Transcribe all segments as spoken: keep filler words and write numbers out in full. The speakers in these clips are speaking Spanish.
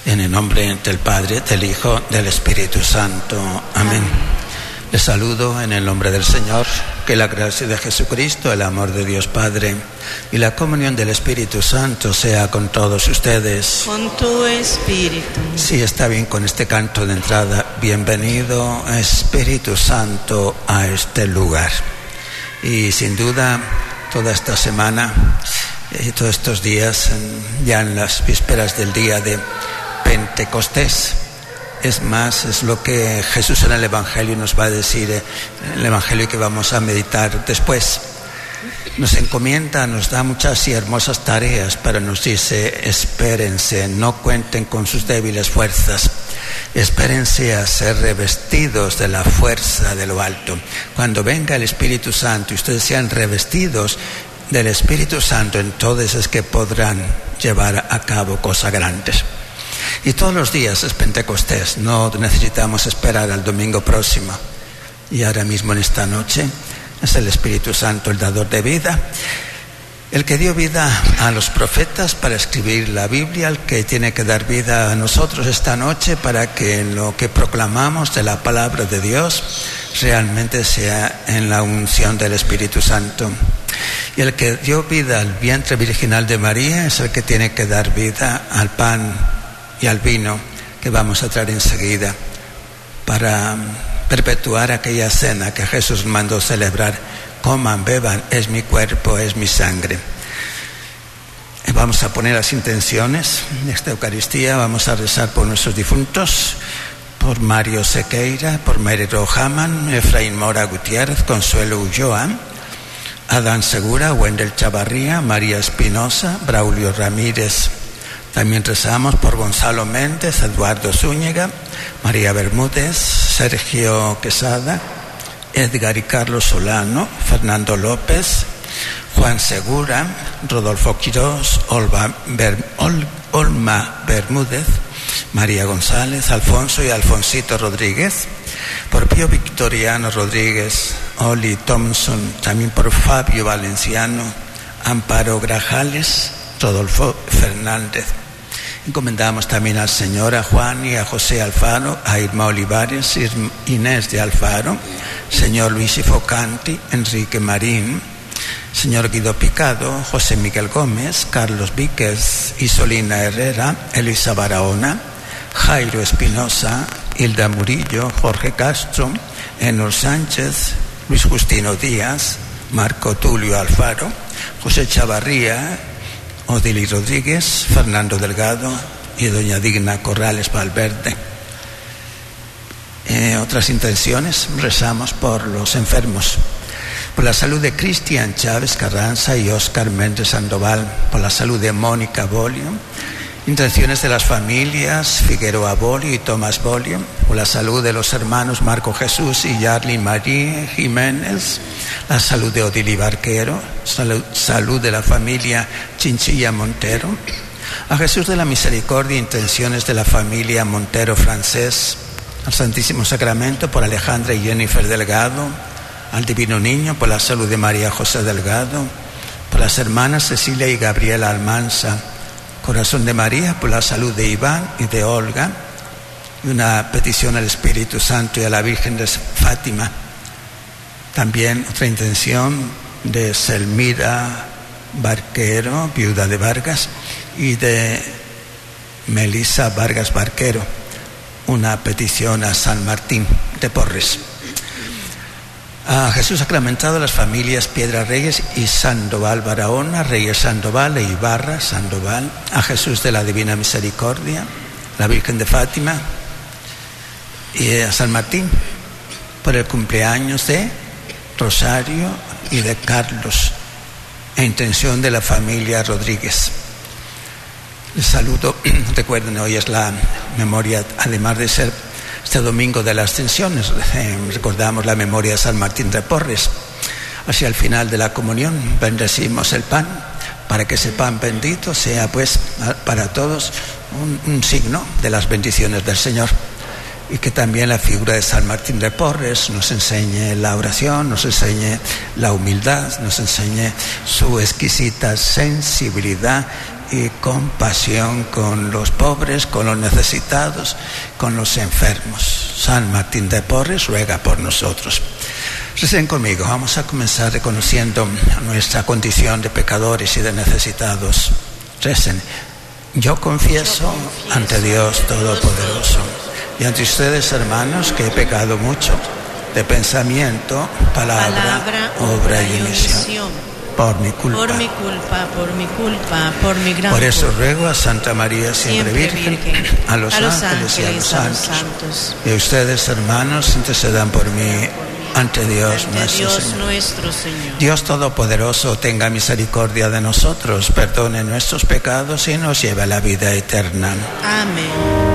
En el nombre del Padre, del Hijo, del Espíritu Santo. Amén. Amén. Les saludo en el nombre del Señor. Que la gracia de Jesucristo, el amor de Dios Padre y la comunión del Espíritu Santo sea con todos ustedes. Con tu espíritu. Sí, está bien con este canto de entrada. Bienvenido, Espíritu Santo, a este lugar. Y sin duda, toda esta semana, eh, todos estos días, ya en las vísperas del día de Pentecostés, es más, es lo que Jesús en el Evangelio nos va a decir, en el Evangelio que vamos a meditar después. Nos encomienda, nos da muchas y hermosas tareas, pero nos dice: espérense, no cuenten con sus débiles fuerzas, espérense a ser revestidos de la fuerza de lo alto. Cuando venga el Espíritu Santo y ustedes sean revestidos del Espíritu Santo, entonces es que podrán llevar a cabo cosas grandes. Y todos los días es Pentecostés, no necesitamos esperar al domingo próximo. Y ahora mismo en esta noche es el Espíritu Santo el dador de vida, el que dio vida a los profetas para escribir la Biblia, el que tiene que dar vida a nosotros esta noche para que lo que proclamamos de la palabra de Dios realmente sea en la unción del Espíritu Santo. Y el que dio vida al vientre virginal de María es el que tiene que dar vida al pan y al vino que vamos a traer enseguida para perpetuar aquella cena que Jesús mandó celebrar. Coman, beban, es mi cuerpo, es mi sangre. Vamos a poner las intenciones de esta Eucaristía, vamos a rezar por nuestros difuntos, por Mario Sequeira, por Mary Rojaman, Efraín Mora Gutiérrez, Consuelo Ulloa, Adán Segura, Wendel Chavarría, María Espinosa, Braulio Ramírez. También rezamos por Gonzalo Méndez, Eduardo Zúñiga, María Bermúdez, Sergio Quesada, Edgar y Carlos Solano, Fernando López, Juan Segura, Rodolfo Quirós, Olva Ber, Ol, Olma Bermúdez, María González, Alfonso y Alfonsito Rodríguez, por Pío Victoriano Rodríguez, Oli Thompson, también por Fabio Valenciano, Amparo Grajales, Rodolfo Fernández. Encomendamos también al Señor, a Juan y a José Alfaro, a Irma Olivares, Inés de Alfaro, señor Luis Focanti, Enrique Marín, señor Guido Picado, José Miguel Gómez, Carlos Víquez, Isolina Herrera, Elisa Barahona, Jairo Espinosa, Hilda Murillo, Jorge Castro, Enor Sánchez, Luis Justino Díaz, Marco Tulio Alfaro, José Chavarría, Odili Rodríguez, Fernando Delgado y doña Digna Corrales Valverde. Eh, otras intenciones, rezamos por los enfermos, por la salud de Cristian Chávez Carranza y Óscar Méndez Sandoval, por la salud de Mónica Bolio, intenciones de las familias Figueroa Bolio y Tomás Bolio, por la salud de los hermanos Marco Jesús y Yarly María Jiménez, la salud de Odili Barquero, salud, salud de la familia Chinchilla Montero, a Jesús de la Misericordia, intenciones de la familia Montero Francés, al Santísimo Sacramento por Alejandra y Jennifer Delgado, al Divino Niño por la salud de María José Delgado, por las hermanas Cecilia y Gabriela Almanza, Corazón de María por la salud de Iván y de Olga, y una petición al Espíritu Santo y a la Virgen de Fátima. También otra intención de Selmira Barquero, viuda de Vargas, y de Melisa Vargas Barquero, una petición a San Martín de Porres. A Jesús sacramentado, las familias Piedra Reyes y Sandoval Barahona, Reyes Sandoval e Ibarra Sandoval, a Jesús de la Divina Misericordia, la Virgen de Fátima y a San Martín por el cumpleaños de Rosario y de Carlos, e intención de la familia Rodríguez. Les saludo. Recuerden, hoy es la memoria, además de ser este domingo de la Ascensión, eh, recordamos la memoria de San Martín de Porres. Hacia el final de la comunión bendecimos el pan, para que ese pan bendito sea pues para todos un, un signo de las bendiciones del Señor. Y que también la figura de San Martín de Porres nos enseñe la oración, nos enseñe la humildad, nos enseñe su exquisita sensibilidad y compasión con los pobres, con los necesitados, con los enfermos. San Martín de Porres ruega por nosotros. Recen conmigo. Vamos a comenzar reconociendo nuestra condición de pecadores y de necesitados. Recen. Yo confieso, Yo confieso ante Dios Todopoderoso y ante ustedes, hermanos, que he pecado mucho de pensamiento, palabra, palabra obra y omisión. Por mi culpa. Por mi culpa, por mi culpa, por mi gran Por eso culpa. ruego a Santa María, siempre, siempre Virgen, Virgen, a los, a los ángeles, ángeles y a los santos, santos. Y a ustedes, hermanos, intercedan por mí ante Dios, ante nuestro, Dios Señor. nuestro Señor. Dios Todopoderoso, tenga misericordia de nosotros, perdone nuestros pecados y nos lleve a la vida eterna. Amén.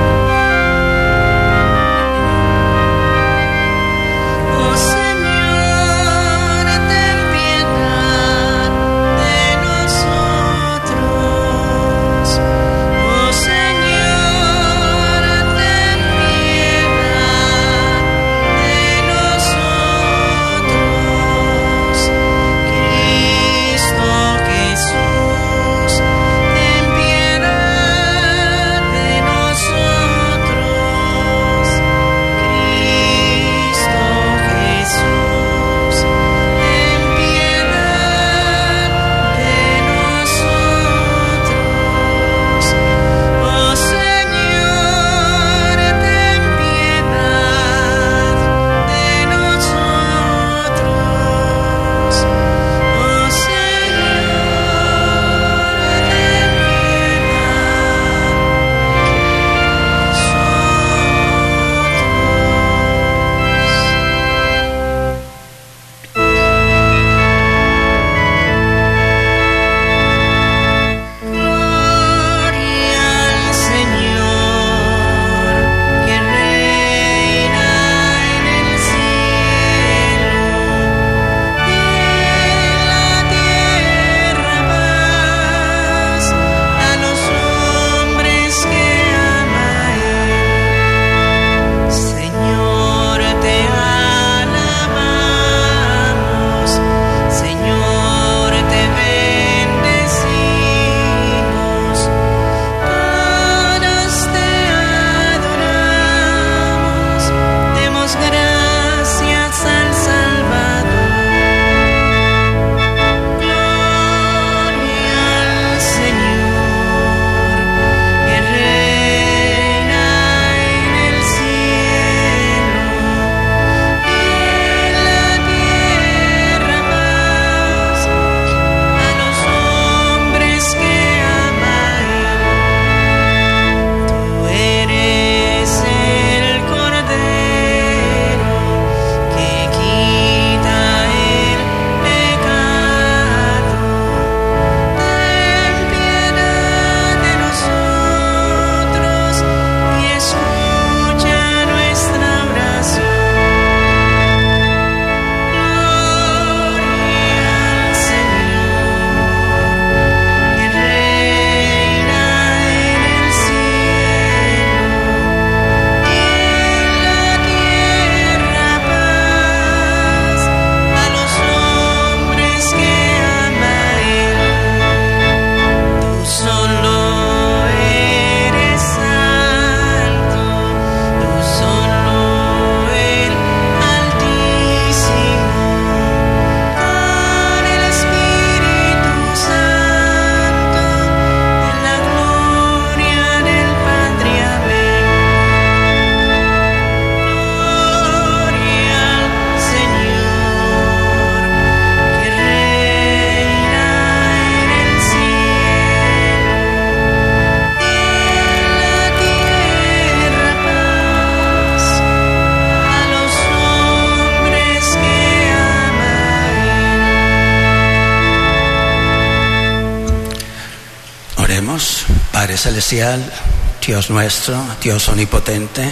Padre Celestial, Dios nuestro, Dios omnipotente,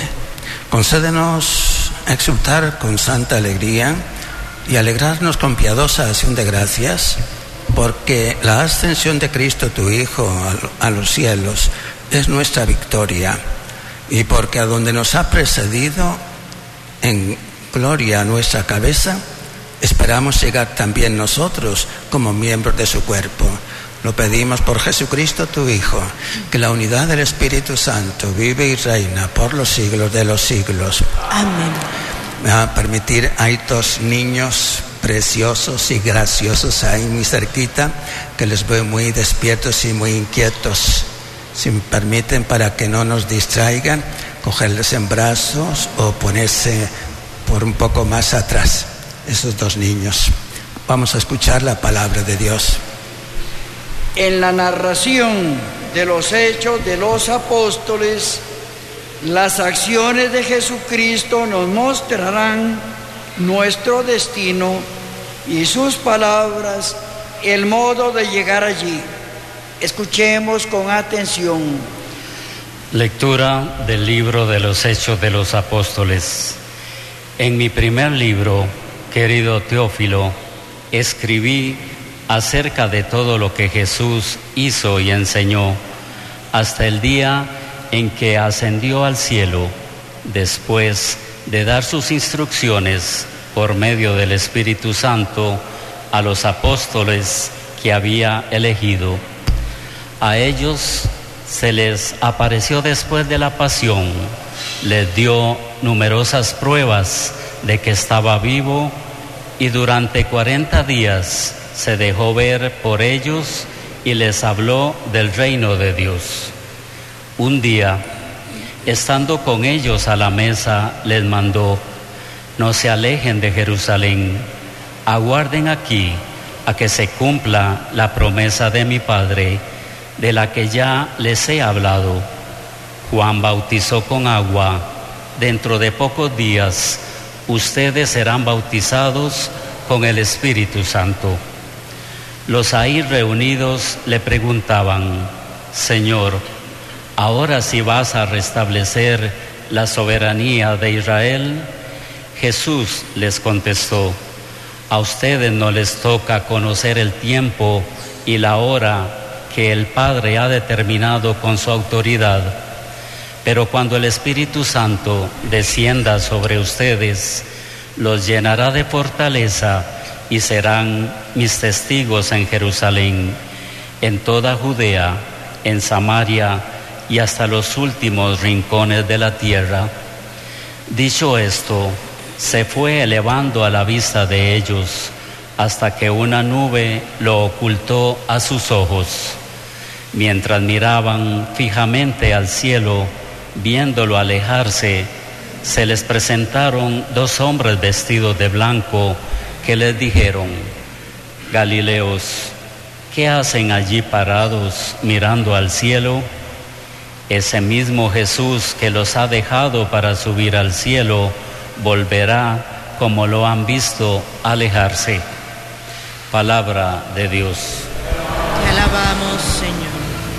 concédenos exultar con santa alegría y alegrarnos con piadosa acción de gracias, porque la ascensión de Cristo, tu Hijo, a los cielos es nuestra victoria, y porque a donde nos ha precedido en gloria a nuestra cabeza, esperamos llegar también nosotros como miembros de su cuerpo. Lo pedimos por Jesucristo, tu Hijo, que la unidad del Espíritu Santo vive y reina por los siglos de los siglos. Amén. Me va a permitir, hay dos niños preciosos y graciosos ahí muy cerquita, que les veo muy despiertos y muy inquietos. Si me permiten, para que no nos distraigan, cogerles en brazos o ponerse por un poco más atrás, esos dos niños. Vamos a escuchar la palabra de Dios. En la narración de los hechos de los apóstoles, las acciones de Jesucristo nos mostrarán nuestro destino y sus palabras el modo de llegar allí. Escuchemos con atención. Lectura del libro de los Hechos de los Apóstoles. En mi primer libro, querido Teófilo, escribí acerca de todo lo que Jesús hizo y enseñó hasta el día en que ascendió al cielo, después de dar sus instrucciones por medio del Espíritu Santo a los apóstoles que había elegido. A ellos se les apareció después de la pasión, les dio numerosas pruebas de que estaba vivo y durante cuarenta días se dejó ver por ellos y les habló del reino de Dios. Un día, estando con ellos a la mesa, les mandó: no se alejen de Jerusalén, aguarden aquí a que se cumpla la promesa de mi Padre, de la que ya les he hablado. Juan bautizó con agua, dentro de pocos días ustedes serán bautizados con el Espíritu Santo. Los ahí reunidos le preguntaban: Señor, ¿ahora sí vas a restablecer la soberanía de Israel? Jesús les contestó: a ustedes no les toca conocer el tiempo y la hora que el Padre ha determinado con su autoridad, pero cuando el Espíritu Santo descienda sobre ustedes, los llenará de fortaleza y serán mis testigos en Jerusalén, en toda Judea, en Samaria y hasta los últimos rincones de la tierra. Dicho esto, se fue elevando a la vista de ellos hasta que una nube lo ocultó a sus ojos. Mientras miraban fijamente al cielo, viéndolo alejarse, se les presentaron dos hombres vestidos de blanco que les dijeron: Galileos, ¿qué hacen allí parados mirando al cielo? Ese mismo Jesús que los ha dejado para subir al cielo volverá como lo han visto alejarse. Palabra de Dios. Te alabamos, Señor.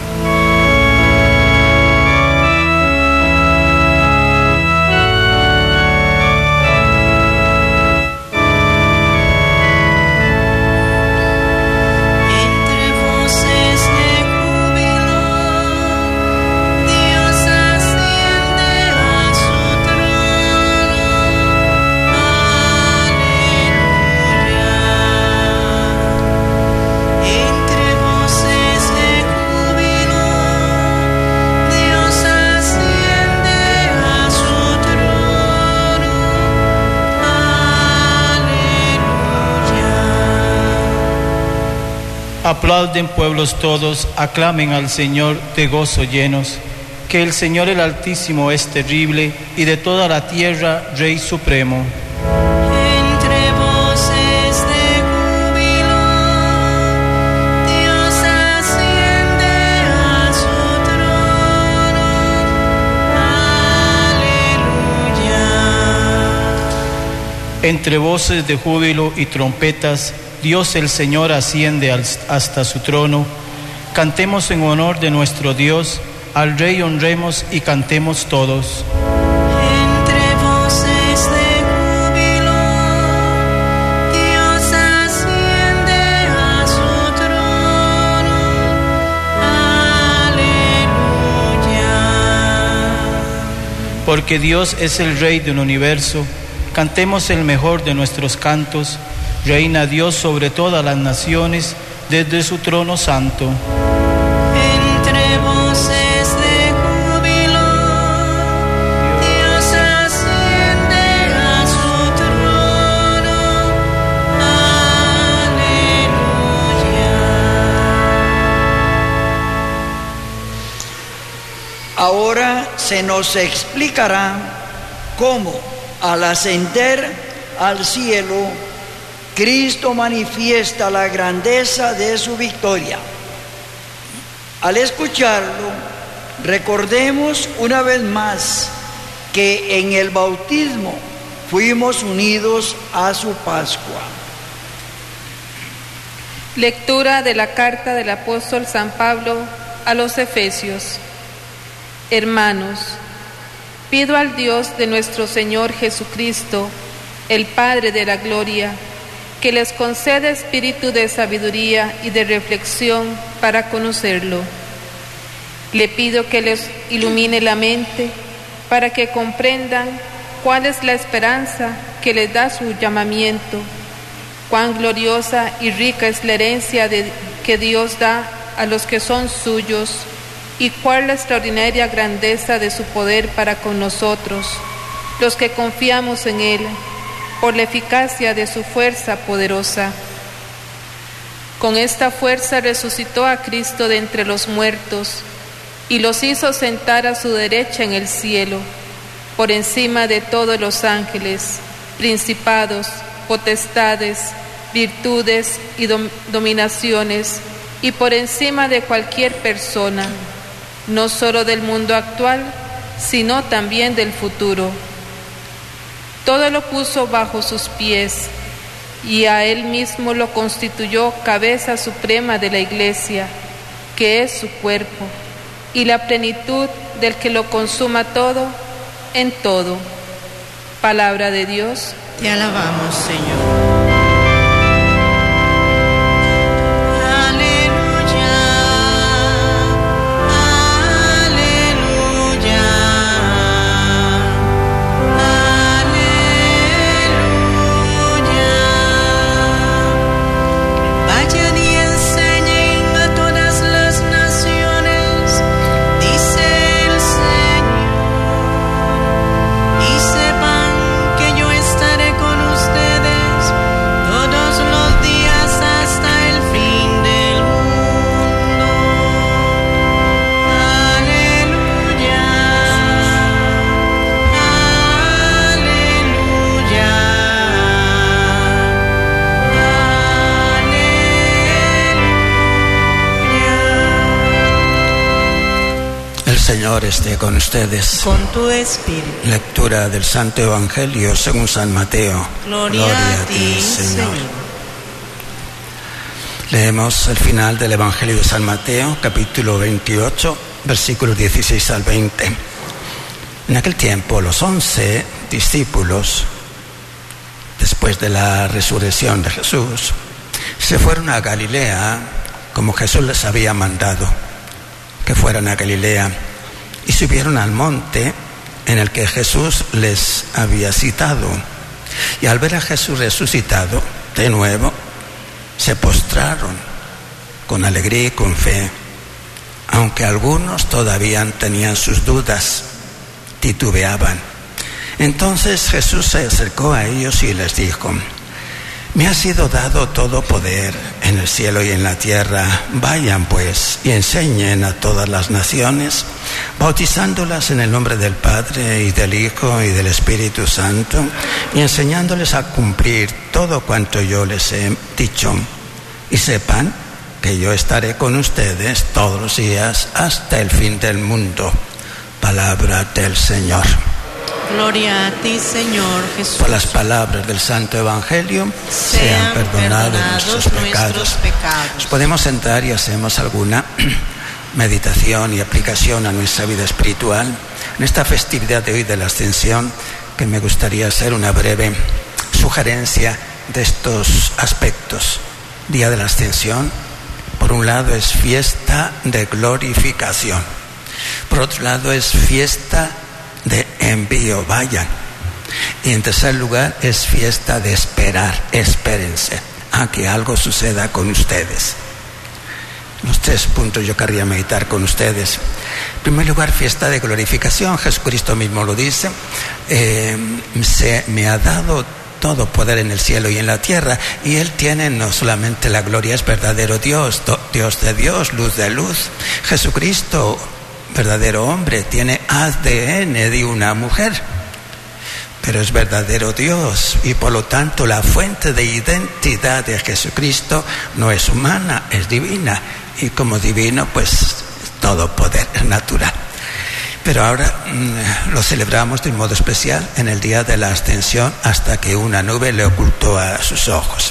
Aplauden pueblos todos, aclamen al Señor de gozo llenos, que el Señor el Altísimo es terrible y de toda la tierra Rey supremo. Entre voces de júbilo, Dios asciende a su trono. Aleluya. Entre voces de júbilo y trompetas, Dios el Señor asciende hasta su trono. Cantemos en honor de nuestro Dios, al Rey honremos y cantemos todos. Entre voces de júbilo, Dios asciende a su trono. Aleluya. Porque Dios es el Rey del universo, cantemos el mejor de nuestros cantos. Reina Dios sobre todas las naciones, desde su trono santo. Entre voces de júbilo, Dios asciende a su trono. Aleluya. Ahora se nos explicará cómo, al ascender al cielo, Cristo manifiesta la grandeza de su victoria. Al escucharlo, recordemos una vez más que en el bautismo fuimos unidos a su Pascua. Lectura de la carta del apóstol San Pablo a los Efesios. Hermanos, pido al Dios de nuestro Señor Jesucristo, el Padre de la Gloria, que les conceda espíritu de sabiduría y de reflexión para conocerlo. Le pido que les ilumine la mente para que comprendan cuál es la esperanza que les da su llamamiento, cuán gloriosa y rica es la herencia de, que Dios da a los que son suyos, y cuál la extraordinaria grandeza de su poder para con nosotros, los que confiamos en Él, por la eficacia de su fuerza poderosa. Con esta fuerza resucitó a Cristo de entre los muertos y los hizo sentar a su derecha en el cielo, por encima de todos los ángeles, principados, potestades, virtudes y dom- dominaciones, y por encima de cualquier persona, no solo del mundo actual, sino también del futuro. Todo lo puso bajo sus pies, y a él mismo lo constituyó cabeza suprema de la Iglesia, que es su cuerpo, y la plenitud del que lo consuma todo en todo. Palabra de Dios. Te alabamos, Señor. Señor esté con ustedes. Con tu espíritu. Lectura del Santo Evangelio según San Mateo. Gloria, Gloria a ti, Señor. Señor. Leemos el final del Evangelio de San Mateo, capítulo veintiocho, versículos dieciséis al veinte. En aquel tiempo, los once discípulos, después de la resurrección de Jesús, se fueron a Galilea, como Jesús les había mandado que fueran a Galilea, y subieron al monte en el que Jesús les había citado. Y al ver a Jesús resucitado de nuevo, se postraron con alegría y con fe, aunque algunos todavía tenían sus dudas, titubeaban. Entonces Jesús se acercó a ellos y les dijo: me ha sido dado todo poder en el cielo y en la tierra. Vayan pues y enseñen a todas las naciones, bautizándolas en el nombre del Padre y del Hijo y del Espíritu Santo, y enseñándoles a cumplir todo cuanto yo les he dicho. Y sepan que yo estaré con ustedes todos los días hasta el fin del mundo. Palabra del Señor. Gloria a ti, Señor Jesús. Por las palabras del Santo Evangelio sean, sean perdonados, perdonados nuestros, nuestros pecados. pecados. Nos podemos sentar y hacemos alguna meditación y aplicación a nuestra vida espiritual en esta festividad de hoy de la Ascensión, que me gustaría hacer una breve sugerencia de estos aspectos. Día de la Ascensión, por un lado, es fiesta de glorificación. Por otro lado, es fiesta de envío, vayan. Y en tercer lugar, es fiesta de esperar, espérense a que algo suceda con ustedes. los tres puntos yo querría meditar con ustedes. En primer lugar, fiesta de glorificación. Jesucristo mismo lo dice. Eh, se me ha dado todo poder en el cielo y en la tierra, y Él tiene no solamente la gloria, es verdadero Dios, Dios de Dios, luz de luz. Jesucristo, verdadero hombre, tiene A D N de una mujer, pero es verdadero Dios, y por lo tanto la fuente de identidad de Jesucristo no es humana, es divina, y como divino pues todo poder es natural. Pero ahora mmm, lo celebramos de un modo especial en el día de la ascensión, hasta que una nube le ocultó a sus ojos.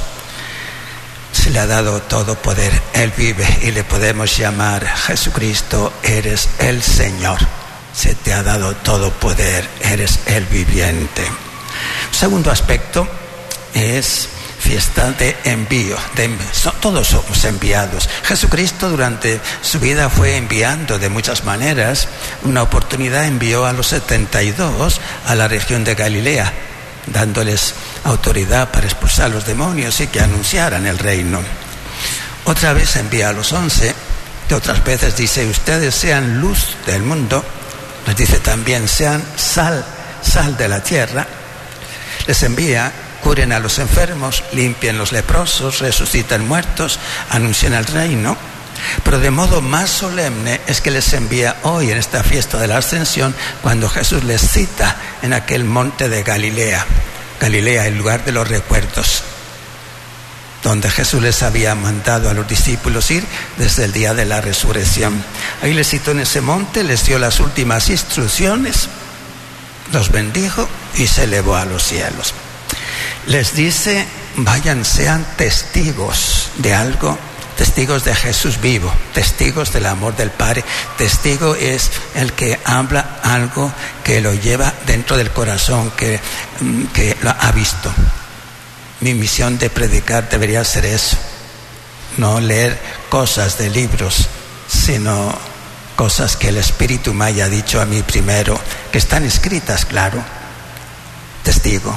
Se le ha dado todo poder, Él vive, y le podemos llamar: Jesucristo, eres el Señor. Se te ha dado todo poder, eres el viviente. Segundo aspecto es fiesta de envío. De, todos somos enviados. Jesucristo durante su vida fue enviando de muchas maneras. Una oportunidad envió a los setenta y dos a la región de Galilea, dándoles autoridad para expulsar los demonios y que anunciaran el reino. Otra vez envía a los once, que otras veces dice: ustedes sean luz del mundo. Les dice también: sean sal, sal de la tierra. Les envía: curen a los enfermos, limpien los leprosos, resuciten muertos, anuncien el reino. Pero de modo más solemne es que les envía hoy en esta fiesta de la Ascensión, cuando Jesús les cita en aquel monte de Galilea. Galilea, el lugar de los recuerdos, donde Jesús les había mandado a los discípulos ir desde el día de la resurrección. Ahí les citó en ese monte, les dio las últimas instrucciones, los bendijo y se elevó a los cielos. Les dice: vayan, sean testigos de algo, testigos de Jesús vivo, testigos del amor del Padre. Testigo es el que habla algo que lo lleva dentro del corazón, que, que lo ha visto. Mi misión de predicar debería ser eso, no leer cosas de libros, sino cosas que el Espíritu me haya dicho a mí primero, que están escritas, claro. Testigo.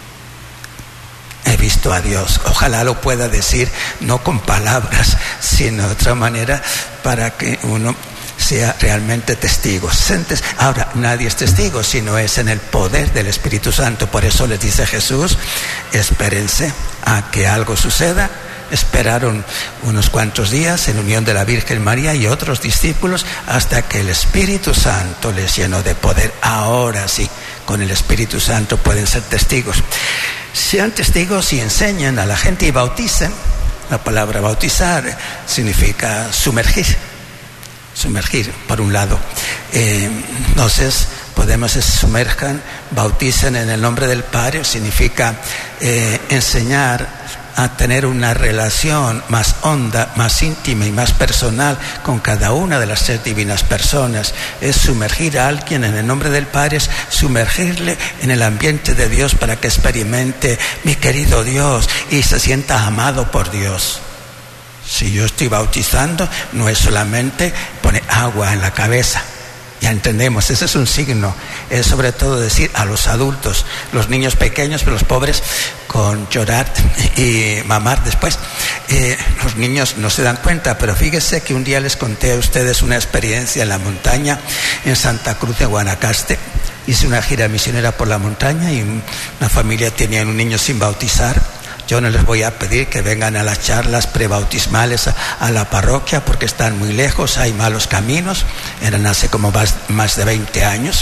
He visto a Dios. Ojalá lo pueda decir no con palabras, sino de otra manera, para que uno sea realmente testigo. Ahora, nadie es testigo si no es en el poder del Espíritu Santo. Por eso les dice Jesús: espérense a que algo suceda. Esperaron unos cuantos días en unión de la Virgen María y otros discípulos hasta que el Espíritu Santo les llenó de poder. Ahora sí, con el Espíritu Santo pueden ser testigos. Sean testigos y enseñen a la gente y bauticen. La palabra bautizar significa sumergir. Sumergir, por un lado. Eh, entonces, podemos sumerjan, bauticen en el nombre del Padre, significa eh, enseñar a tener una relación más honda, más íntima y más personal con cada una de las tres divinas personas. Es sumergir a alguien en el nombre del Padre, es sumergirle en el ambiente de Dios para que experimente: mi querido Dios, y se sienta amado por Dios. Si yo estoy bautizando, no es solamente poner agua en la cabeza. Ya entendemos, ese es un signo. Es sobre todo decir a los adultos, los niños pequeños, pero los pobres con llorar y mamar después. Eh, los niños no se dan cuenta, pero fíjese que un día les conté a ustedes una experiencia en la montaña, en Santa Cruz de Guanacaste. Hice una gira misionera por la montaña y una familia tenía un niño sin bautizar. Yo no les voy a pedir que vengan a las charlas prebautismales a, a la parroquia, porque están muy lejos, hay malos caminos. Eran hace como más, más de veinte años.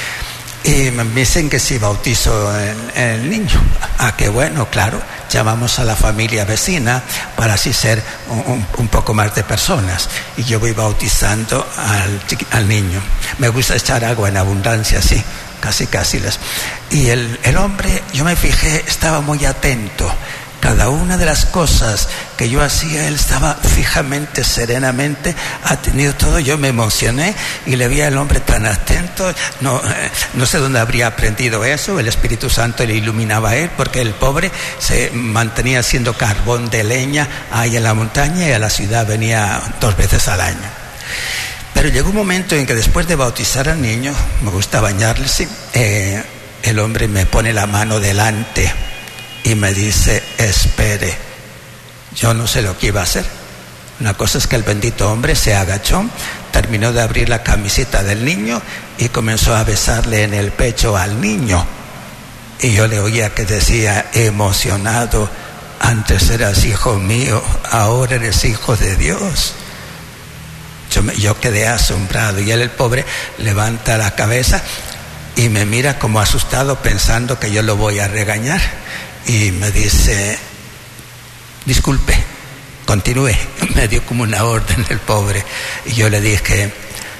Y me dicen que si bautizo el, el niño. Ah, qué bueno, claro. Llamamos a la familia vecina para así ser un, un, un poco más de personas. Y yo voy bautizando al, al niño. Me gusta echar agua en abundancia, sí. Casi, casi las. Y el, el hombre, yo me fijé, estaba muy atento. Cada una de las cosas que yo hacía, él estaba fijamente, serenamente atendido todo. Yo me emocioné y le vi al hombre tan atento. No, eh, no sé dónde habría aprendido eso. El Espíritu Santo le iluminaba a él, porque el pobre se mantenía haciendo carbón de leña ahí en la montaña, y a la ciudad venía dos veces al año. Pero llegó un momento en que, después de bautizar al niño, me gusta bañarle, sí, eh, el hombre me pone la mano delante y me dice: espere. Yo no sé lo que iba a hacer. Una cosa es que el bendito hombre se agachó, terminó de abrir la camiseta del niño y comenzó a besarle en el pecho al niño. Y yo le oía que decía emocionado: antes eras hijo mío, ahora eres hijo de Dios. Yo, me, yo quedé asombrado, y él, el pobre, levanta la cabeza y me mira como asustado, pensando que yo lo voy a regañar, y me dice: disculpe, continúe. Me dio como una orden el pobre, y yo le dije: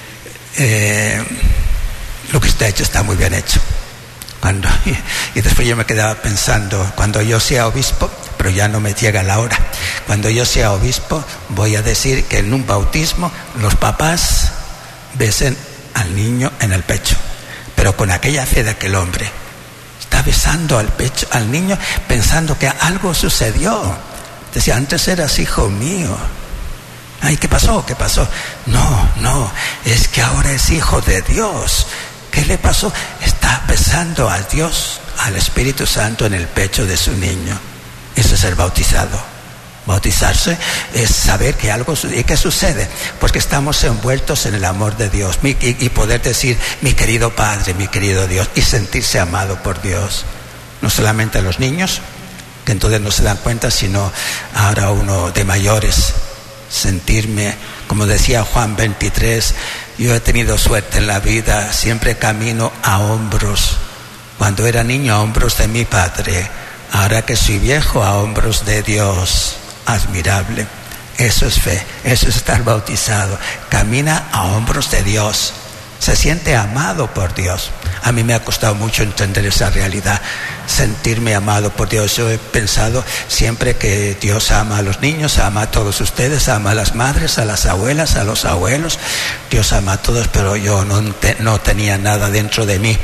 eh, lo que usted ha hecho está muy bien hecho. Cuando, y, y después yo me quedaba pensando: cuando yo sea obispo, pero ya no me llega la hora, cuando yo sea obispo voy a decir que en un bautismo los papás besen al niño en el pecho, pero con aquella fe de que el hombre está besando al pecho al niño pensando que algo sucedió. Decía: antes eras hijo mío. Ay, ¿qué pasó? ¿Qué pasó? No, no, es que ahora es hijo de Dios. ¿Qué le pasó? Está besando a Dios, al Espíritu Santo, en el pecho de su niño. Eso es ser bautizado. Bautizarse es saber que algo sucede. ¿Y qué sucede? Pues que estamos envueltos en el amor de Dios, y, y poder decir: mi querido Padre, mi querido Dios, y sentirse amado por Dios. No solamente a los niños, que entonces no se dan cuenta, sino ahora uno de mayores, sentirme, como decía Juan veintitrés, yo he tenido suerte en la vida, siempre camino a hombros. Cuando era niño, a hombros de mi Padre. Ahora que soy viejo, a hombros de Dios. Admirable. Eso es fe, eso es estar bautizado. Camina a hombros de Dios. Se siente amado por Dios. A mí me ha costado mucho entender esa realidad, sentirme amado por Dios. Yo he pensado siempre que Dios ama a los niños, ama a todos ustedes, ama a las madres, a las abuelas, a los abuelos. Dios ama a todos, pero yo no, te, no tenía nada dentro de mí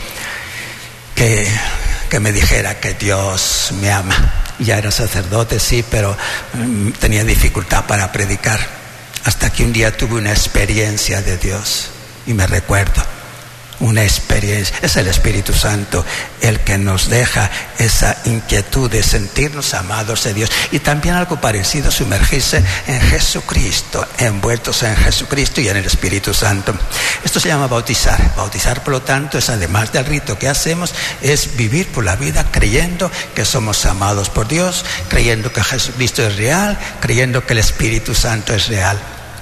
que, que me dijera que Dios me ama. Ya era sacerdote, sí, pero um, tenía dificultad para predicar. Hasta que un día tuve una experiencia de Dios. Y me recuerdo, una experiencia, es el Espíritu Santo el que nos deja esa inquietud de sentirnos amados de Dios, y también algo parecido, sumergirse en Jesucristo, envueltos en Jesucristo y en el Espíritu Santo. Esto se llama bautizar. Bautizar, por lo tanto, es, además del rito que hacemos, es vivir por la vida creyendo que somos amados por Dios, creyendo que Jesucristo es real, creyendo que el Espíritu Santo es real.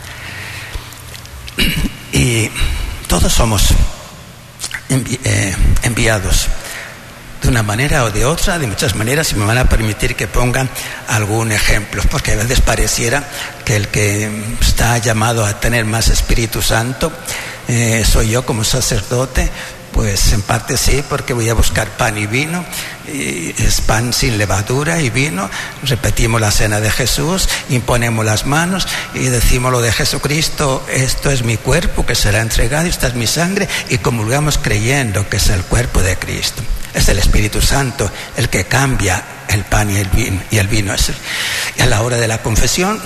Y todos somos envi- eh, enviados de una manera o de otra, de muchas maneras, y me van a permitir que pongan algún ejemplo, porque a veces pareciera que el que está llamado a tener más Espíritu Santo eh, soy yo como sacerdote. Pues en parte sí, porque voy a buscar pan y vino, y es pan sin levadura y vino. Repetimos la cena de Jesús, imponemos las manos y decimos lo de Jesucristo: esto es mi cuerpo que será entregado, esta es mi sangre, y comulgamos creyendo que es el cuerpo de Cristo. Es el Espíritu Santo el que cambia el pan y el vino. Y, el vino es el... y a la hora de la confesión,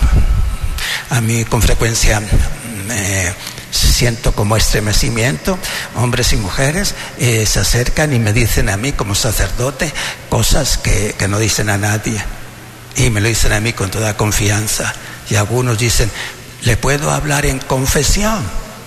a mí con frecuencia me... siento como estremecimiento. Hombres y mujeres eh, se acercan y me dicen a mí como sacerdote cosas que, que no dicen a nadie, y me lo dicen a mí con toda confianza. Y algunos dicen: ¿le puedo hablar en confesión?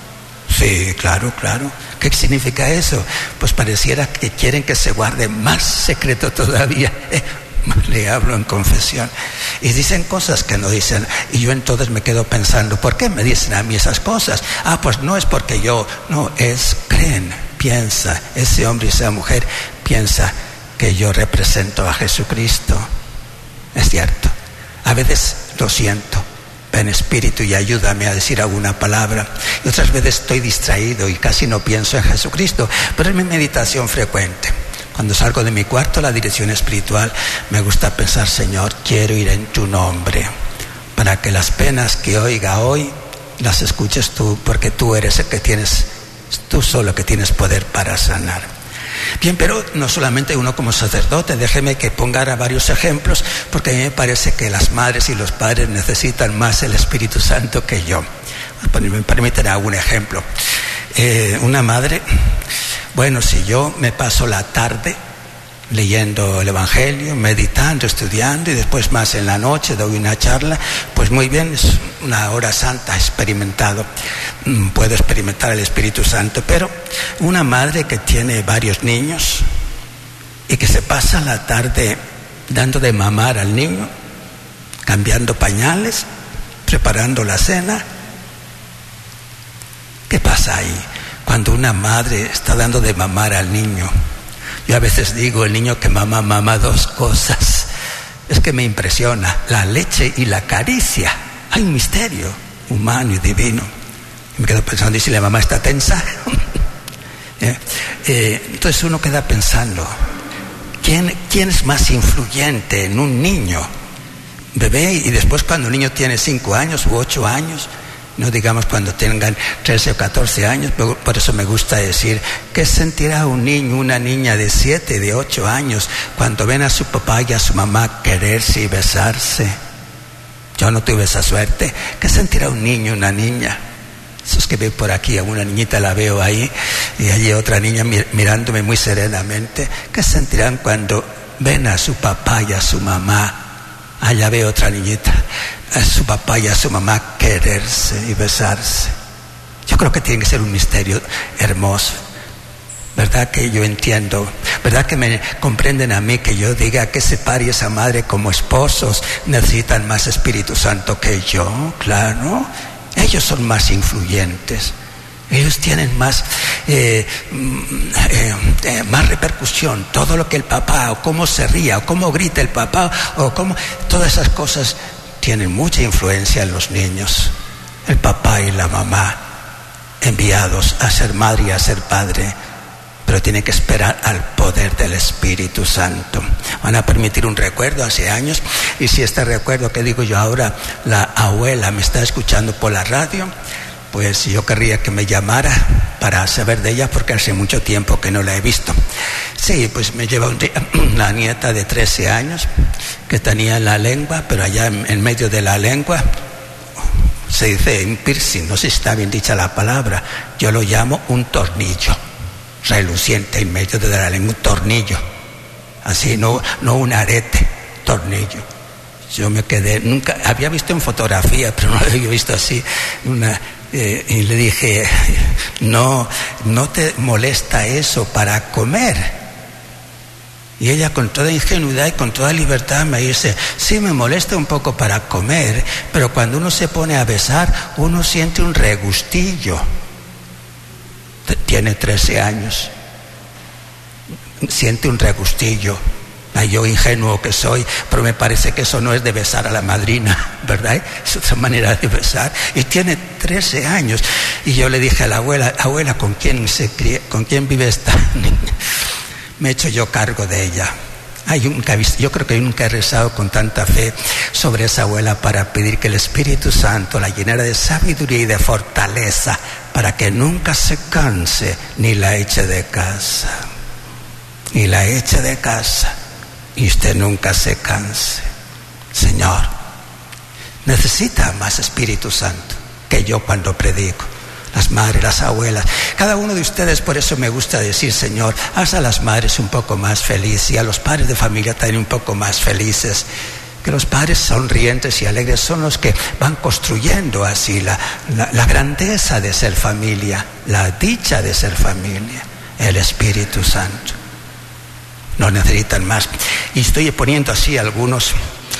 Sí, claro, claro. ¿Qué significa eso? Pues pareciera que quieren que se guarde más secreto todavía. Eh, le hablo en confesión, y dicen cosas que no dicen, y yo entonces me quedo pensando: ¿por qué me dicen a mí esas cosas? Ah, pues no es porque yo, no, es creen, piensa, ese hombre y esa mujer piensa que yo represento a Jesucristo. Es cierto, a veces lo siento, ven Espíritu y ayúdame a decir alguna palabra, y otras veces estoy distraído y casi no pienso en Jesucristo, pero es mi meditación frecuente. Cuando salgo de mi cuarto, la dirección espiritual, me gusta pensar: Señor, quiero ir en tu nombre, para que las penas que oiga hoy las escuches tú, porque tú eres el que tienes, tú solo que tienes poder para sanar. Bien, pero no solamente uno como sacerdote. Déjeme que ponga varios ejemplos, porque a mí me parece que las madres y los padres necesitan más el Espíritu Santo que yo. Me permiten algún ejemplo. Eh, una madre, bueno, si yo me paso la tarde leyendo el Evangelio, meditando, estudiando, y después más en la noche doy una charla. Pues muy bien, es una hora santa, experimentado, puedo experimentar el Espíritu Santo. Pero una madre que tiene varios niños y que se pasa la tarde dando de mamar al niño, cambiando pañales, preparando la cena, ¿qué pasa ahí? Cuando una madre está dando de mamar al niño, yo a veces digo, el niño que mama, mama dos cosas. Es que me impresiona, la leche y la caricia. Hay un misterio humano y divino. Y me quedo pensando, ¿y si la mamá está tensa? eh, eh, entonces uno queda pensando, ¿quién, ¿quién es más influyente en un niño? Bebé, y después cuando el niño tiene cinco años u ocho años, no digamos cuando tengan trece o catorce años. Por eso me gusta decir, ¿qué sentirá un niño, una niña de siete, de ocho años cuando ven a su papá y a su mamá quererse y besarse? Yo no tuve esa suerte. ¿Qué sentirá un niño, una niña? Esos que veo por aquí, a una niñita la veo ahí, y allí otra niña mirándome muy serenamente. ¿Qué sentirán cuando ven a su papá y a su mamá? Allá veo otra niñita, a su papá y a su mamá quererse y besarse. Yo creo que tiene que ser un misterio hermoso. ¿Verdad que yo entiendo? ¿Verdad que me comprenden a mí que yo diga que ese padre y esa madre como esposos necesitan más Espíritu Santo que yo? Claro, ellos son más influyentes. Ellos tienen más, eh, eh, eh, más repercusión. Todo lo que el papá, o cómo se ría, o cómo grita el papá, o cómo, todas esas cosas tienen mucha influencia en los niños. El papá y la mamá, enviados a ser madre y a ser padre, pero tienen que esperar al poder del Espíritu Santo. Van a permitir un recuerdo hace años, y si este recuerdo que digo yo ahora, la abuela me está escuchando por la radio, pues yo querría que me llamara para saber de ella, porque hace mucho tiempo que no la he visto. Sí, pues me lleva un día una nieta de trece años que tenía la lengua, pero allá en, en medio de la lengua se dice un piercing, no sé si está bien dicha la palabra, yo lo llamo un tornillo reluciente en medio de la lengua, un tornillo, así, no, no un arete, tornillo. Yo me quedé, nunca, había visto en fotografía, pero no lo había visto así, una... Eh, y le dije, no, no te molesta eso para comer. Y ella con toda ingenuidad y con toda libertad me dice, sí me molesta un poco para comer, pero cuando uno se pone a besar, uno siente un regustillo. Tiene trece años, siente un regustillo. Ay, yo ingenuo que soy, pero me parece que eso no es de besar a la madrina, ¿verdad? Es otra manera de besar. Y tiene trece años. Y yo le dije a la abuela, abuela, ¿con quién se cría, con quién vive esta niña? Me he hecho yo cargo de ella. Ay, nunca, yo creo que nunca he rezado con tanta fe sobre esa abuela para pedir que el Espíritu Santo la llenara de sabiduría y de fortaleza para que nunca se canse ni la eche de casa. Ni la eche de casa. Y usted nunca se canse. Señor, necesita más Espíritu Santo que yo cuando predico. Las madres, las abuelas, cada uno de ustedes. Por eso me gusta decir, Señor, haz a las madres un poco más felices y a los padres de familia también un poco más felices. Que los padres sonrientes y alegres son los que van construyendo así la, la, la grandeza de ser familia, la dicha de ser familia, el Espíritu Santo. No necesitan más. Y estoy poniendo así algunos,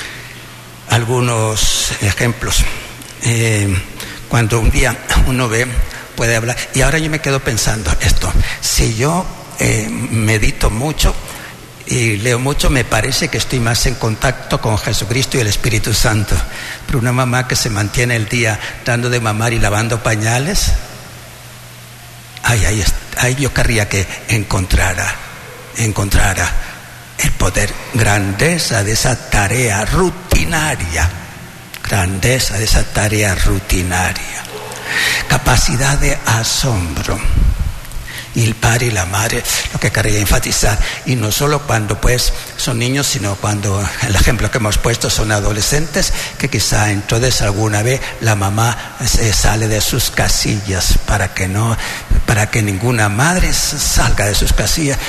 algunos ejemplos. Eh, cuando un día uno ve, puede hablar. Y ahora yo me quedo pensando esto. Si yo eh, medito mucho y leo mucho, me parece que estoy más en contacto con Jesucristo y el Espíritu Santo. Pero una mamá que se mantiene el día dando de mamar y lavando pañales, ay, ahí, ahí yo querría que encontrara encontrara el poder, grandeza de esa tarea rutinaria, grandeza de esa tarea rutinaria, capacidad de asombro. Y el padre y la madre, lo que quería enfatizar, y no solo cuando pues son niños, sino cuando el ejemplo que hemos puesto son adolescentes, que quizá entonces alguna vez la mamá se sale de sus casillas para que no, para que ninguna madre salga de sus casillas.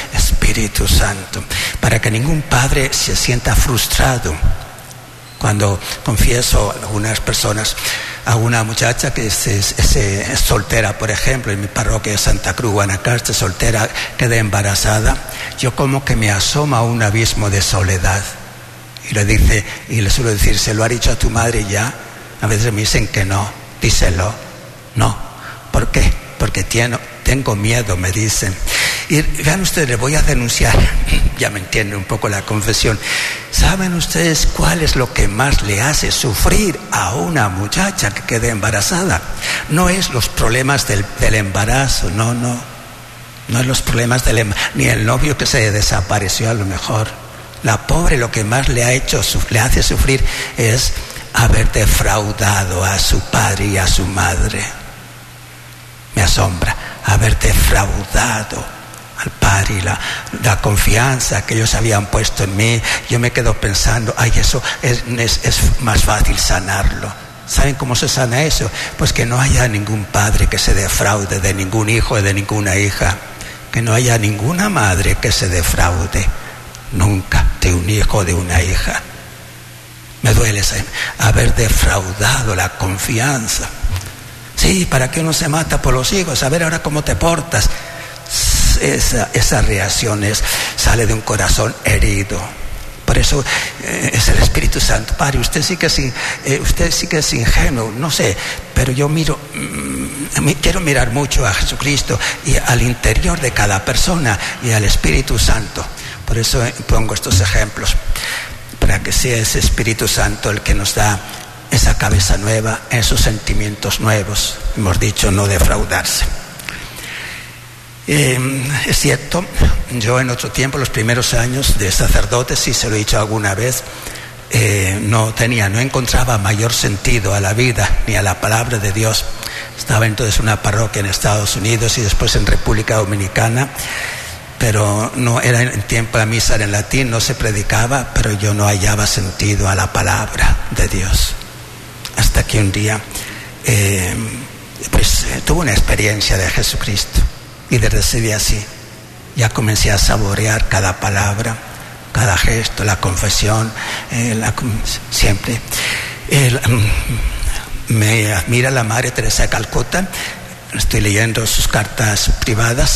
Espíritu Santo, para que ningún padre se sienta frustrado. Cuando confieso a algunas personas, a una muchacha que es, es, es soltera, por ejemplo, en mi parroquia de Santa Cruz, Guanacaste, soltera, queda embarazada, yo como que me asomo a un abismo de soledad. Y le dice, y le suelo decir, ¿se lo ha dicho a tu madre ya? A veces me dicen que no, díselo. No. ¿Por qué? Porque tiene, tengo miedo, me dicen. Y vean ustedes, les voy a denunciar, ya me entienden un poco la confesión. ¿Saben ustedes cuál es lo que más le hace sufrir a una muchacha que quede embarazada? No es los problemas del, del embarazo, no, no. No es los problemas del embarazo, ni el novio que se desapareció a lo mejor. La pobre lo que más le ha hecho, le hace sufrir es haber defraudado a su padre y a su madre. Me asombra haber defraudado al padre y la, la confianza que ellos habían puesto en mí. Yo me quedo pensando, ay, eso es, es, es más fácil sanarlo. ¿Saben cómo se sana eso? Pues que no haya ningún padre que se defraude de ningún hijo y de ninguna hija. Que no haya ninguna madre que se defraude nunca de un hijo o de una hija. Me duele haber defraudado la confianza. Sí, ¿para qué uno se mata por los hijos? A ver ahora cómo te portas. Esa, esa reacción es, sale de un corazón herido. Por eso eh, es el Espíritu Santo. Padre, usted sí que es, eh, usted sí que es ingenuo, no sé, pero yo miro, mm, quiero mirar mucho a Jesucristo y al interior de cada persona y al Espíritu Santo. Por eso eh, pongo estos ejemplos, para que sea ese Espíritu Santo el que nos da esa cabeza nueva, esos sentimientos nuevos. Hemos dicho no defraudarse. Eh, es cierto, yo en otro tiempo, los primeros años de sacerdote, sí se lo he dicho alguna vez, eh, no tenía, no encontraba mayor sentido a la vida ni a la palabra de Dios. Estaba entonces en una parroquia en Estados Unidos y después en República Dominicana, pero no era en tiempo, la misa era en latín, no se predicaba, pero yo no hallaba sentido a la palabra de Dios. Hasta que un día eh, pues eh, tuve una experiencia de Jesucristo. Y desde ese día así, ya comencé a saborear cada palabra, cada gesto, la confesión, eh, la, siempre. Eh, me admira la Madre Teresa de Calcuta, estoy leyendo sus cartas privadas,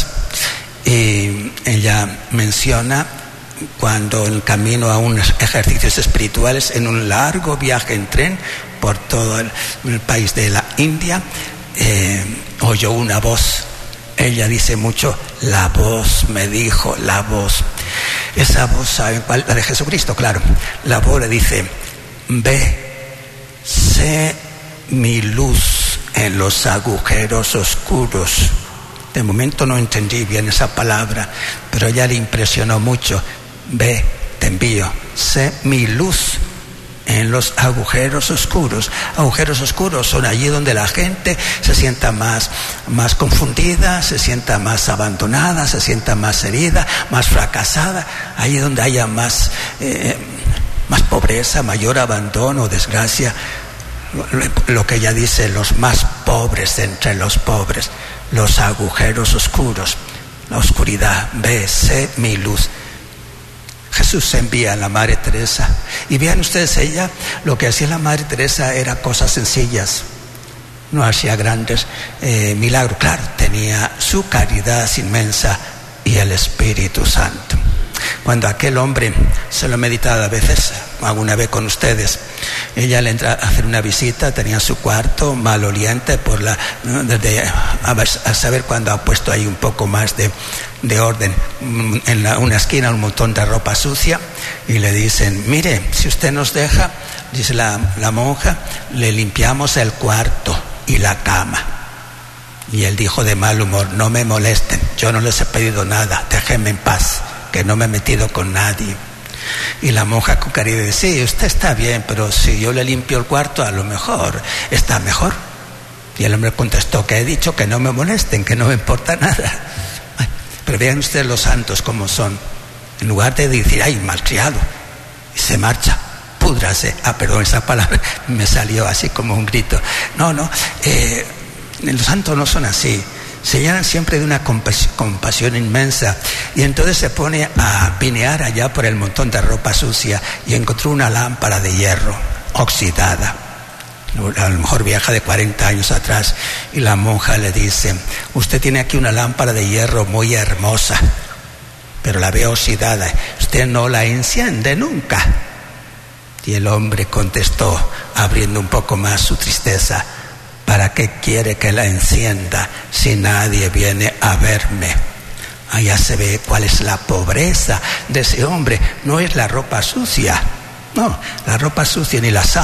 y ella menciona cuando en camino a unos ejercicios espirituales, en un largo viaje en tren por todo el, el país de la India, eh, oyó una voz. Ella dice mucho, la voz me dijo, la voz. Esa voz, ¿saben cuál? La de Jesucristo, claro. La voz le dice, ve, sé mi luz en los agujeros oscuros. De momento no entendí bien esa palabra, pero ella le impresionó mucho. Ve, te envío, sé mi luz en los agujeros oscuros. Agujeros oscuros son allí donde la gente se sienta más, más confundida, se sienta más abandonada, se sienta más herida, más fracasada. Allí donde haya más, eh, más pobreza, mayor abandono, desgracia. Lo, lo que ella dice, los más pobres entre los pobres, los agujeros oscuros, la oscuridad. Ve, sé mi luz. Jesús envía a la Madre Teresa. Y vean ustedes, ella, lo que hacía la Madre Teresa era cosas sencillas. No hacía grandes eh, milagros. Claro, tenía su caridad inmensa y el Espíritu Santo. Cuando aquel hombre, se lo he meditado a veces, alguna vez con ustedes, ella le entra a hacer una visita, tenía su cuarto maloliente por la, ¿no? Desde a, a saber cuándo ha puesto ahí un poco más de, de orden, en la, una esquina un montón de ropa sucia, y le dicen, mire, si usted nos deja, dice la, la monja, le limpiamos el cuarto y la cama. Y él dijo de mal humor, no me molesten, yo no les he pedido nada, déjenme en paz, que no me he metido con nadie. Y la monja con caridad dice, sí, usted está bien, pero si yo le limpio el cuarto, a lo mejor está mejor. Y el hombre contestó, que he dicho que no me molesten, que no me importa nada. Pero vean ustedes los santos como son. En lugar de decir, ay, malcriado, y se marcha, púdrase. Ah, perdón, esa palabra me salió así como un grito. No, no, eh, los santos no son así. se llenan siempre de una compas- compasión inmensa. Y entonces se pone a pinear allá por el montón de ropa sucia y encontró una lámpara de hierro oxidada. A lo mejor viaja de cuarenta años atrás, y la monja le dice: usted tiene aquí una lámpara de hierro muy hermosa, pero la veo oxidada, usted no la enciende nunca. Y el hombre contestó, abriendo un poco más su tristeza: ¿para qué quiere que la encienda si nadie viene a verme? Allá se ve cuál es la pobreza de ese hombre. No es la ropa sucia, no, la ropa sucia ni la sábana